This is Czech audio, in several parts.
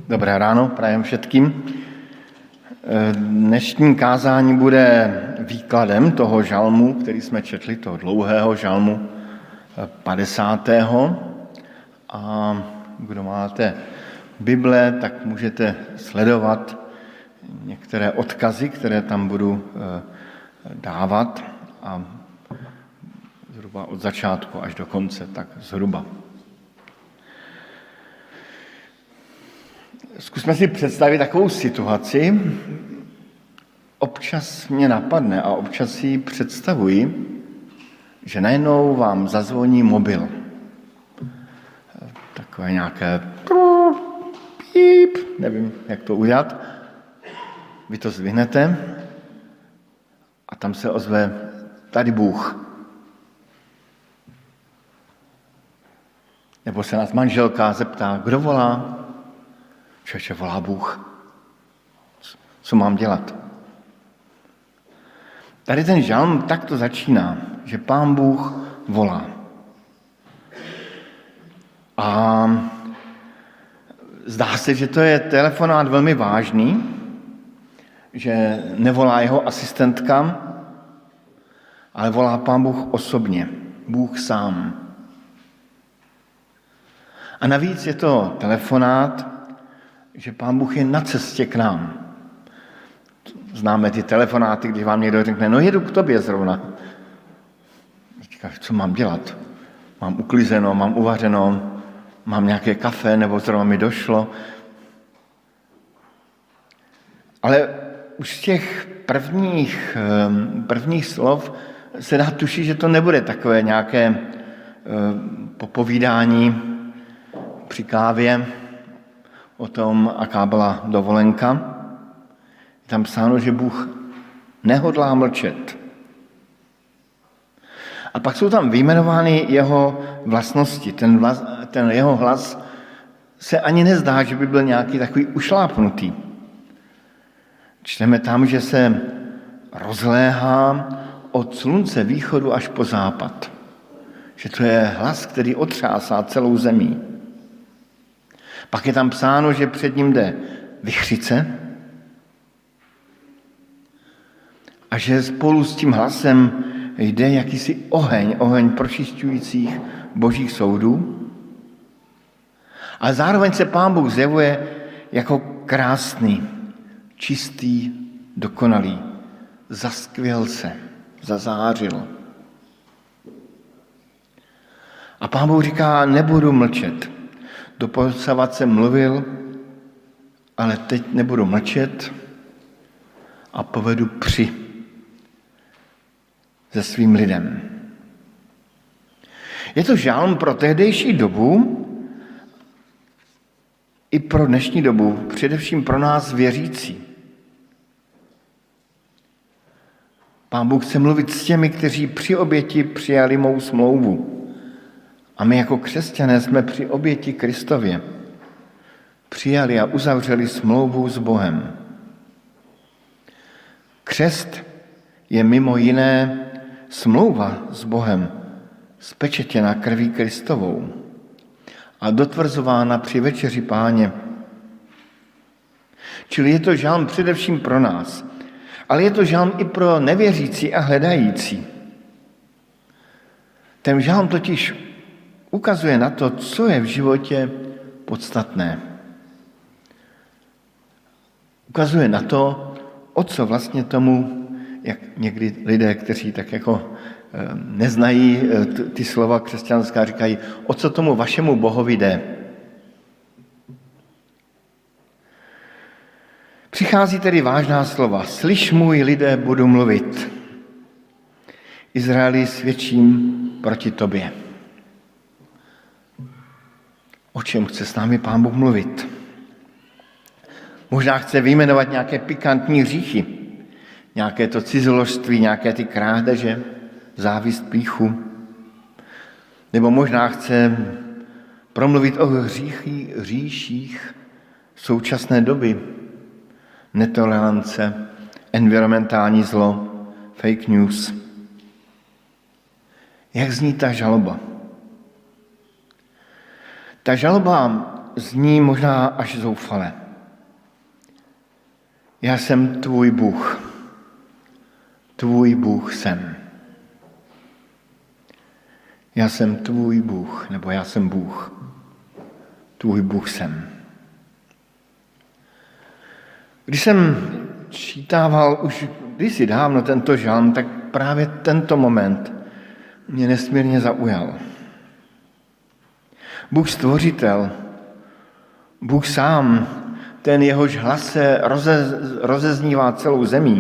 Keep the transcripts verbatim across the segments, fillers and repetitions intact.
Dobré ráno, prajem všetkým. Dnešní kázání bude výkladem toho žalmu, který jsme četli, toho dlouhého žalmu padesátého A kdo máte Bible, tak můžete sledovat některé odkazy, které tam budu dávat a zhruba od začátku až do konce, tak zhruba. Zkusme si představit takovou situaci. Občas mě napadne a občas si představuji, že najednou vám zazvoní mobil. Takové nějaké píp, nevím, jak to udělat. Vy to zdvihnete a tam se ozve tady Bůh. Nebo se nás manželka zeptá, kdo volá? Čeče, volá Bůh. Co mám dělat? Tady ten žalm takto začíná, že Pán Bůh volá. A zdá se, že to je telefonát velmi vážný, že nevolá jeho asistentka, ale volá Pán Bůh osobně, Bůh sám. A navíc je to telefonát, že Pán Bůh je na cestě k nám. Známe ty telefonáty, když vám někdo řekne, no jedu k tobě zrovna. Říkáš, co mám dělat? Mám uklizeno, mám uvařeno, mám nějaké kafe, nebo zrovna mi došlo. Ale už z těch prvních, prvních slov se dá tušit, že to nebude takové nějaké popovídání při kávě o tom, aká byla dovolenka. Je tam psáno, že Bůh nehodlá mlčet. A pak jsou tam vyjmenovány jeho vlastnosti. Ten, vlas, ten jeho hlas se ani nezdá, že by byl nějaký takový ušlápnutý. Čteme tam, že se rozléhá od slunce východu až po západ. Že to je hlas, který otřásá celou zemí. Pak je tam psáno, že před ním jde vichřice a že spolu s tím hlasem jde jakýsi oheň, oheň pročišťujících božích soudů. A zároveň se Pán Bůh zjevuje jako krásný, čistý, dokonalý. Zaskvěl se, zazářil. A Pán Bůh říká, nebudu mlčet. Doposavat jsem mluvil, ale teď nebudu mlčet a povedu při se svým lidem. Je to žálm pro tehdejší dobu i pro dnešní dobu, především pro nás věřící. Pán Bůh chce mluvit s těmi, kteří při oběti přijali mou smlouvu. A my jako křesťané jsme při oběti Kristově přijali a uzavřeli smlouvu s Bohem. Křest je mimo jiné smlouva s Bohem, spečetěna krví Kristovou a dotvrzována při večeři Páně. Čili je to žálm především pro nás, ale je to žálm i pro nevěřící a hledající. Ten žálm totiž ukazuje na to, co je v životě podstatné. Ukazuje na to, o co vlastně tomu, jak někdy lidé, kteří tak jako neznají ty slova křesťanská, říkají, o co tomu vašemu Bohovi jde. Přichází tedy vážná slova. Slyš, můj lidé, budu mluvit. Izraeli, svědčím proti tobě. O čem chce s námi Pán Bůh mluvit? Možná chce vyjmenovat nějaké pikantní hříchy, nějaké to cizoložství, nějaké ty krádeže, závist, pýchu. Nebo možná chce promluvit o hříchy, hříších současné doby, netolerance, environmentální zlo, fake news. Jak zní ta žaloba? Ta žaloba zní možná až zoufale. Já jsem tvůj Bůh. Tvůj Bůh jsem. Já jsem tvůj Bůh, nebo já jsem Bůh. Tvůj Bůh jsem. Když jsem čítával už kdysi dávno tento žalm, tak právě tento moment mě nesmírně zaujal. Bůh stvořitel, Bůh sám, ten jehož hlas se roze, rozeznívá celou zemí.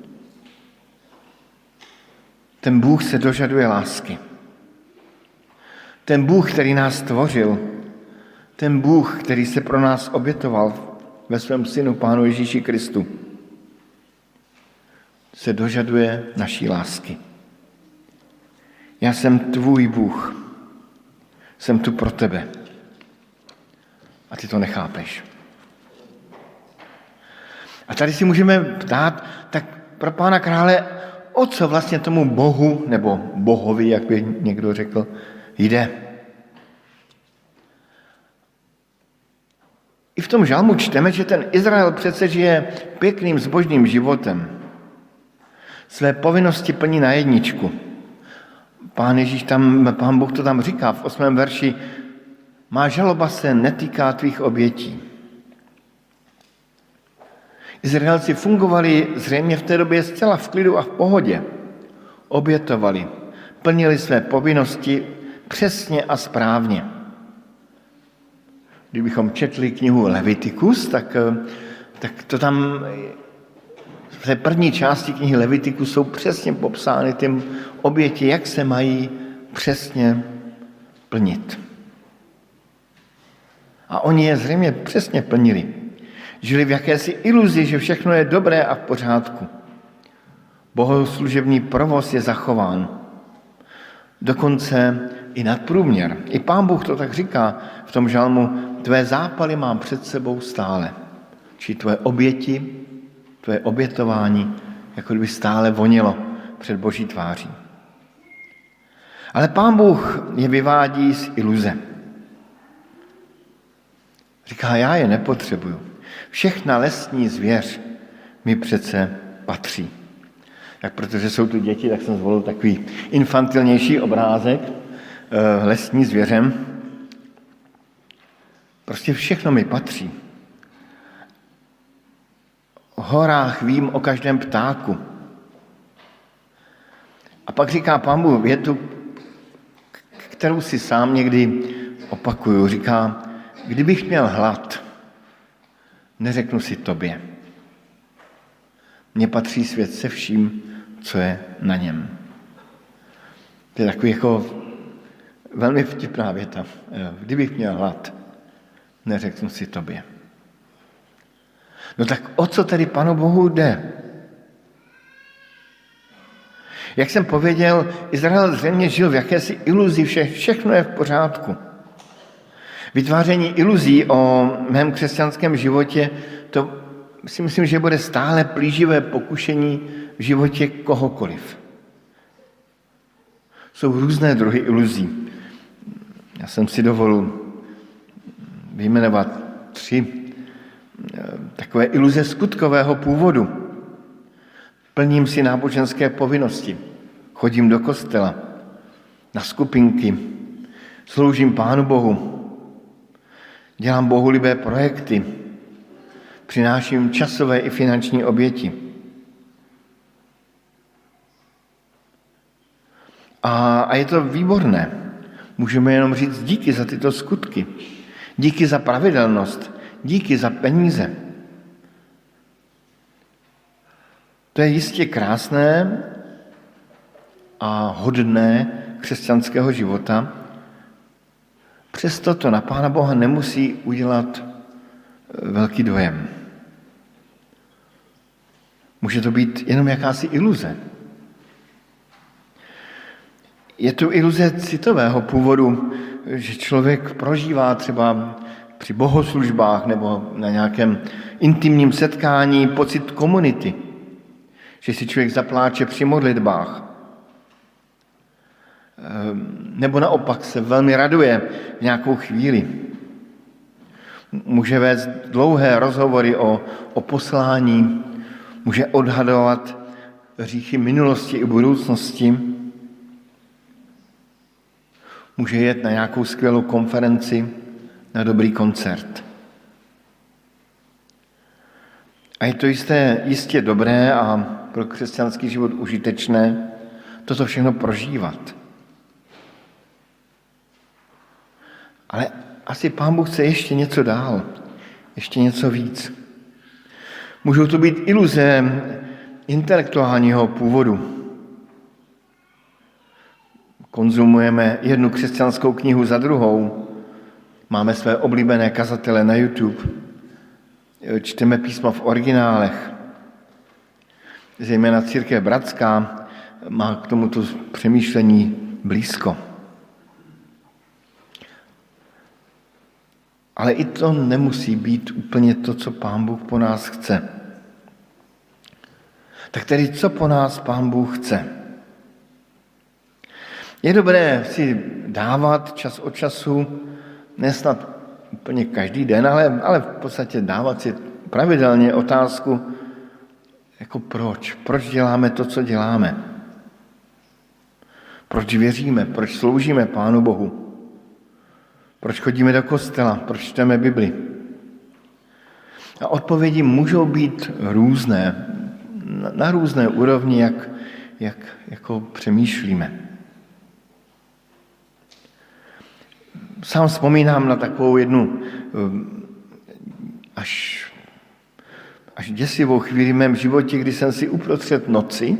Ten Bůh se dožaduje lásky. Ten Bůh, který nás stvořil, ten Bůh, který se pro nás obětoval ve svém synu, Pánu Ježíši Kristu, se dožaduje naší lásky. Já jsem tvůj Bůh. Jsem tu pro tebe. A ty to nechápeš. A tady si můžeme ptát, tak pro Pána krále, o co vlastně tomu Bohu, nebo Bohovi, jak by někdo řekl, jde. I v tom žalmu čteme, že ten Izrael přece žije pěkným zbožným životem. Své povinnosti plní na jedničku. Pán Ježíš tam, Pán Bůh to tam říká v osmém verši, má žaloba se netýká tvých obětí. Izraelci fungovali zřejmě v té době zcela v klidu a v pohodě. Obětovali, plnili své povinnosti přesně a správně. Kdybychom četli knihu Levitikus, tak, tak to tam v té první části knihy Levitikus jsou přesně popsány ty oběti, jak se mají přesně plnit. A oni je zřejmě přesně plnili. Žili v jakési iluzi, že všechno je dobré a v pořádku. Bohoslužební provoz je zachován. Dokonce i nadprůměr. I Pán Bůh to tak říká v tom žalmu, tvé zápaly mám před sebou stále. Či tvoje oběti, tvoje obětování, jako kdyby stále vonilo před Boží tváří. Ale Pán Bůh je vyvádí z iluze. Říká, já je nepotřebuju. Všechna lesní zvěř mi přece patří. Tak protože jsou tu děti, tak jsem zvolil takový infantilnější obrázek lesní zvěřem. Prostě všechno mi patří. V horách vím o každém ptáku. A pak říká Pán Bůh větu, kterou si sám někdy opakuju. Říká, kdybych měl hlad, neřeknu si tobě. Mně patří svět se vším, co je na něm. To je takový jako velmi vtipná věta. Kdybych měl hlad, neřeknu si tobě. No tak o co tedy Panu Bohu jde? Jak jsem pověděl, Izrael zřejmě žil v jakési iluzi, vše, všechno je v pořádku. Vytváření iluzí o mém křesťanském životě, to si myslím, že bude stále plíživé pokušení v životě kohokoliv. Jsou různé druhy iluzí. Já jsem si dovolil vyjmenovat tři takové iluze skutkového původu. Plním si náboženské povinnosti, chodím do kostela, na skupinky, sloužím Pánu Bohu, dělám bohulibé projekty, přináším časové i finanční oběti. A, a je to výborné. Můžeme jenom říct díky za tyto skutky, díky za pravidelnost, díky za peníze. To je jistě krásné a hodné křesťanského života. Přesto to na Pána Boha nemusí udělat velký dojem. Může to být jenom jakási iluze. Je tu iluze citového původu, že člověk prožívá třeba při bohoslužbách nebo na nějakém intimním setkání pocit komunity, že si člověk zapláče při modlitbách. Nebo naopak se velmi raduje v nějakou chvíli. Může vést dlouhé rozhovory o, o poslání, může odhadovat hříchy minulosti i budoucnosti, může jet na nějakou skvělou konferenci, na dobrý koncert. A je to jisté, jistě dobré a pro křesťanský život užitečné toto všechno prožívat. Ale asi Pán Bůh chce ještě něco dál, ještě něco víc. Můžou to být iluze intelektuálního původu. Konzumujeme jednu křesťanskou knihu za druhou, máme své oblíbené kazatele na YouTube, čteme písma v originálech. Zejména církev bratská má k tomuto přemýšlení blízko. Ale i to nemusí být úplně to, co Pán Bůh po nás chce. Tak tedy, co po nás Pán Bůh chce? Je dobré si dávat čas od času, nesnad úplně každý den, ale, ale v podstatě dávat si pravidelně otázku, jako proč? Proč děláme to, co děláme? Proč věříme? Proč sloužíme Pánu Bohu? Proč chodíme do kostela? Proč čteme Bibli? A odpovědi můžou být různé, na, na různé úrovni, jak, jak jako přemýšlíme. Sám vzpomínám na takovou jednu až, až děsivou chvíli v mém životě, kdy jsem si uprostřed noci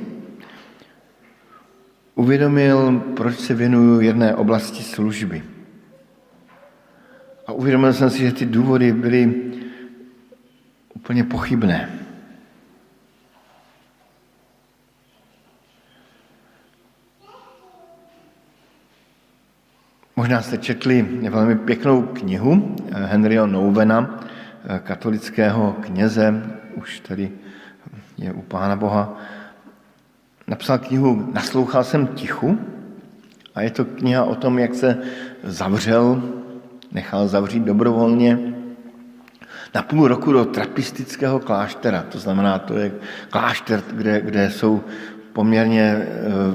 uvědomil, proč se věnuju jedné oblasti služby. A uvědomil jsem si, že ty důvody byly úplně pochybné. Možná jste četli velmi pěknou knihu Henryho Nouwena, katolického kněze, už tady je u Pána Boha. Napsal knihu Naslouchal jsem tichu a je to kniha o tom, jak se zavřel, nechal zavřít dobrovolně na půl roku do trapistického kláštera. To znamená, to je klášter, kde, kde jsou poměrně e,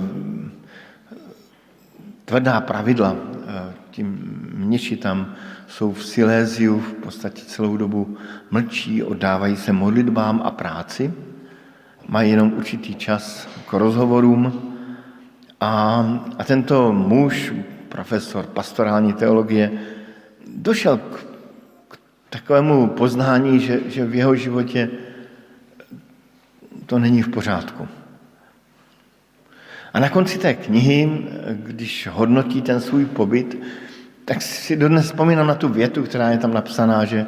tvrdá pravidla. Ti mniši tam jsou v Siléziu, v podstatě celou dobu mlčí, oddávají se modlitbám a práci, mají jenom určitý čas k rozhovorům a, a tento muž, profesor pastorální teologie, došel k, k takovému poznání, že, že v jeho životě to není v pořádku. A na konci té knihy, když hodnotí ten svůj pobyt, tak si dodnes vzpomínám na tu větu, která je tam napsaná, že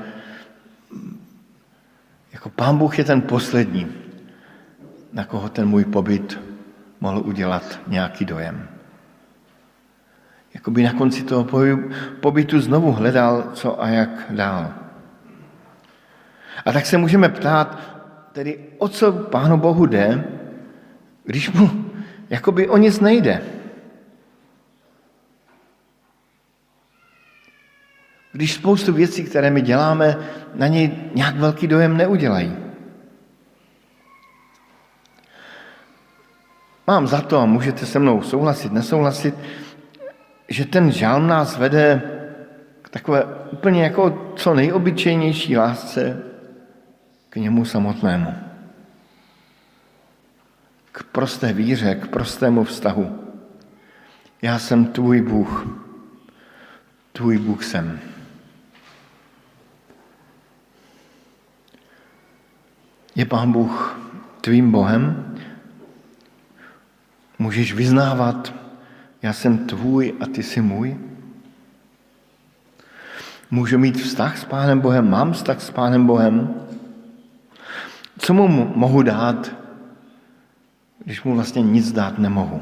jako Pán Bůh je ten poslední, na koho ten můj pobyt mohl udělat nějaký dojem. Jakoby na konci toho pobytu znovu hledal, co a jak dál. A tak se můžeme ptát, tedy o co Pánu Bohu jde, když mu jakoby o nic nejde. Když spoustu věcí, které my děláme, na něj nějak velký dojem neudělají. Mám za to, a můžete se mnou souhlasit, nesouhlasit, že ten žálm nás vede k takové úplně jako co nejobyčejnější lásce k němu samotnému. K prosté víře, k prostému vztahu. Já jsem tvůj Bůh, tvůj Bůh jsem. Je Pán Bůh tvým Bohem? Můžeš vyznávat, já jsem tvůj a ty jsi můj? Můžu mít vztah s Pánem Bohem? Mám vztah s Pánem Bohem? Co mu mohu dát, když mu vlastně nic dát nemohu?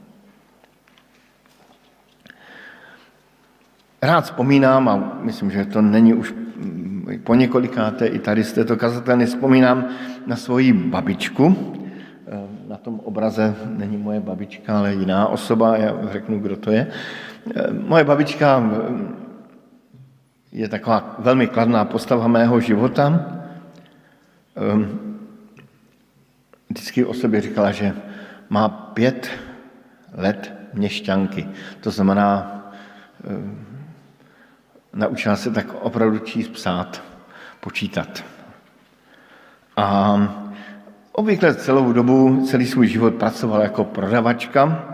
Rád vzpomínám, a myslím, že to není už po několikáté, i tady z této kazatelny vzpomínám na svoji babičku. Na tom obraze není moje babička, ale jiná osoba, já řeknu, kdo to je. Moje babička je taková velmi kladná postava mého života. Vždycky o sobě říkala, že má pět let měšťanky. To znamená, naučila se tak opravdu číst, psát, počítat. A obvykle celou dobu, celý svůj život pracovala jako prodavačka.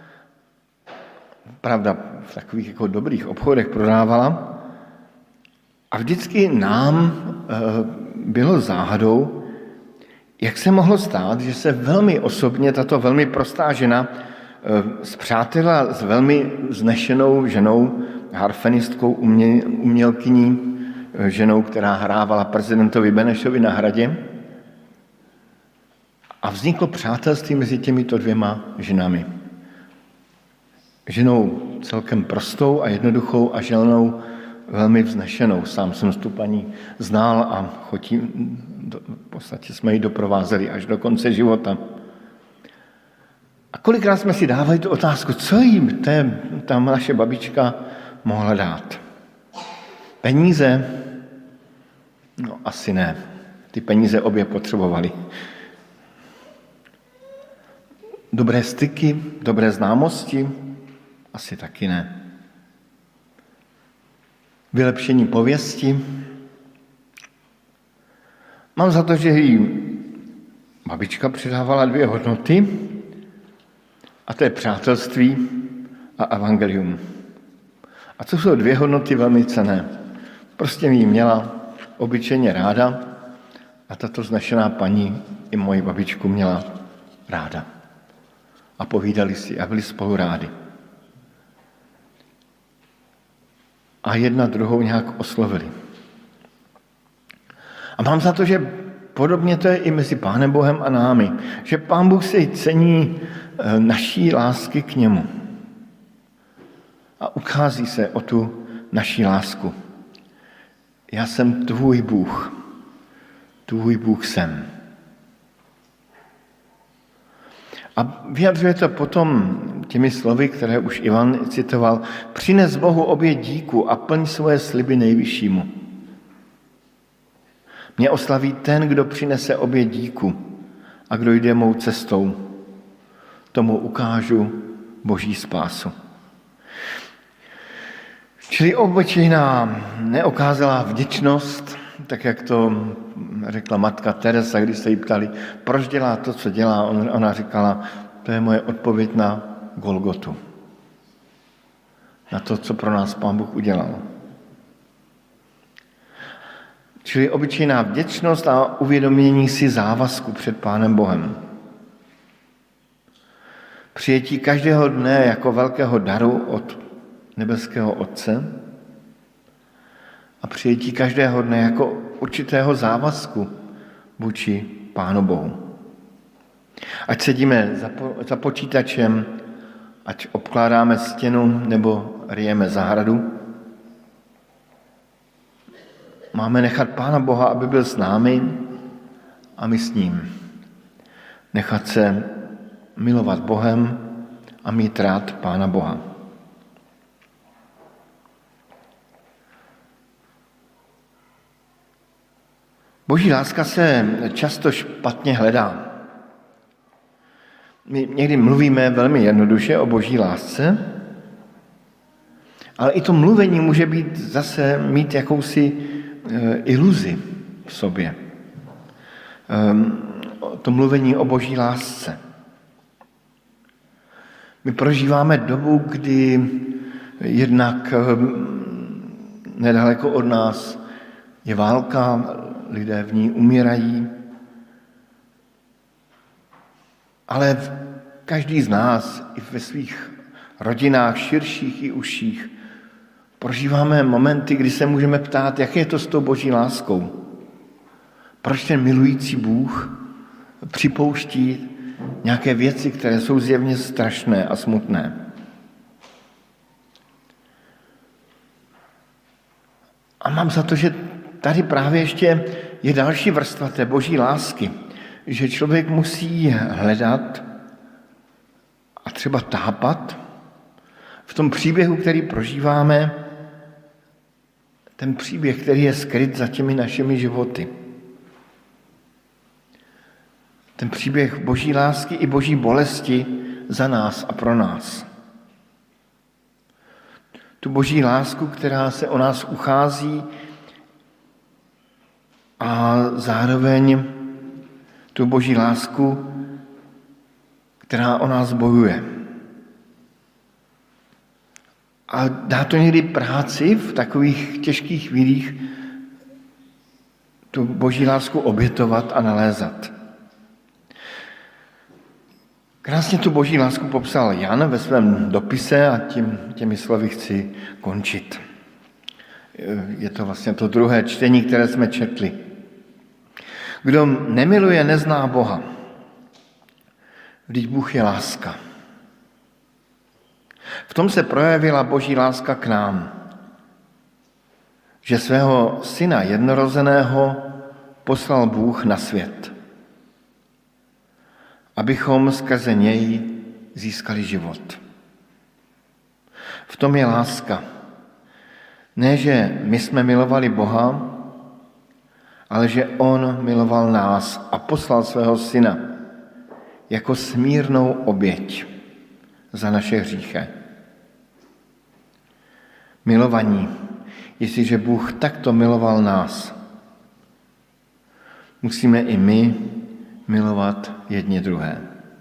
Pravda, v takových jako dobrých obchodech prodávala. A vždycky nám bylo záhadou, jak se mohlo stát, že se velmi osobně tato velmi prostá žena spřátelila s velmi vznešenou ženou, harfenistkou, umělkyní, ženou, která hrávala prezidentovi Benešovi na hradě. A vzniklo přátelství mezi těmito dvěma ženami. Ženou celkem prostou a jednoduchou a ženou velmi vznešenou. Sám jsem tu paní znal a chotí, v podstatě jsme ji doprovázeli až do konce života. A kolikrát jsme si dávali tu otázku, co jim té, tam naše babička mohla dát? Peníze? No asi ne. Ty peníze obě potřebovali. Dobré styky, dobré známosti? Asi taky ne. Vylepšení pověsti? Mám za to, že jí babička přidávala dvě hodnoty, a to je přátelství a evangelium. A to jsou dvě hodnoty velmi cenné. Prostě mi ji měla obyčejně ráda a tato vznešená paní i moji babičku měla ráda. A povídali si a byli spolu rádi. A jedna druhou nějak oslovili. A mám za to, že podobně to je i mezi Pánem Bohem a námi. Že Pán Bůh si cení naší lásky k němu. A uchází se o tu naší lásku. Já jsem tvůj Bůh. Tvůj Bůh jsem. A vyjadřuje to potom těmi slovy, které už Ivan citoval. Přines Bohu oběť díku a plň svoje sliby nejvyššímu. Mě oslaví ten, kdo přinese oběť díku a kdo jde mou cestou. Tomu ukážu Boží spásu. Čili obyčejná neokázala vděčnost, tak jak to řekla matka Teresa, když se jí ptali, proč dělá to, co dělá. Ona říkala, to je moje odpověď na Golgotu. Na to, co pro nás Pán Bůh udělal. Čili obyčejná vděčnost a uvědomění si závazku před Pánem Bohem. Přijetí každého dne jako velkého daru od nebeského Otce a přijetí každého dne jako určitého závazku vůči Pánu Bohu. Ať sedíme za, po, za počítačem, ať obkládáme stěnu nebo ryjeme zahradu, máme nechat Pána Boha, aby byl s námi a my s ním. Nechat se milovat Bohem a mít rád Pána Boha. Boží láska se často špatně hledá. My někdy mluvíme velmi jednoduše o Boží lásce, ale i to mluvení může být zase mít jakousi e, iluzi v sobě. E, to mluvení o Boží lásce. My prožíváme dobu, kdy jednak e, nedaleko od nás je válka, lidé v ní umírají, ale každý z nás i ve svých rodinách, širších i užších, prožíváme momenty, kdy se můžeme ptát, jak je to s tou Boží láskou. Proč ten milující Bůh připouští nějaké věci, které jsou zjevně strašné a smutné. A mám za to, že tady právě ještě je další vrstva té Boží lásky, že člověk musí hledat a třeba tápat v tom příběhu, který prožíváme, Ten příběh, který je skryt za těmi našimi životy. Ten příběh boží lásky i boží bolesti za nás a pro nás. Tu boží lásku, která se o nás uchází a zároveň tu boží lásku, která o nás bojuje. A dá to někdy práci v takových těžkých chvílích tu boží lásku obětovat a nalézat. Krásně tu boží lásku popsal Jan ve svém dopise a tím, těmi slovy chci končit. Je to vlastně to druhé čtení, které jsme četli. Kdo nemiluje, nezná Boha. Vždyť Bůh je láska. V tom se projevila boží láska k nám, že svého syna jednorozeného poslal Bůh na svět, abychom skrze něj získali život. V tom je láska. Ne, že my jsme milovali Boha, ale že on miloval nás a poslal svého syna jako smírnou oběť za naše hříchy. Milovaní, jestliže Bůh takto miloval nás, musíme i my milovat jedni druhé.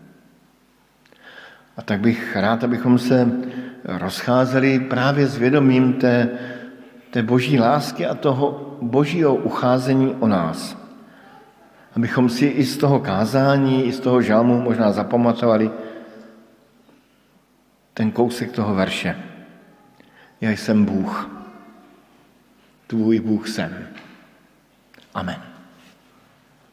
A tak bych rád, abychom se rozcházeli právě s vědomím té, té boží lásky a toho božího ucházení o nás. Abychom si i z toho kázání, i z toho žalmu možná zapamatovali ten kousek toho verše. Já jsem Bůh, tvůj Bůh jsem. Amen.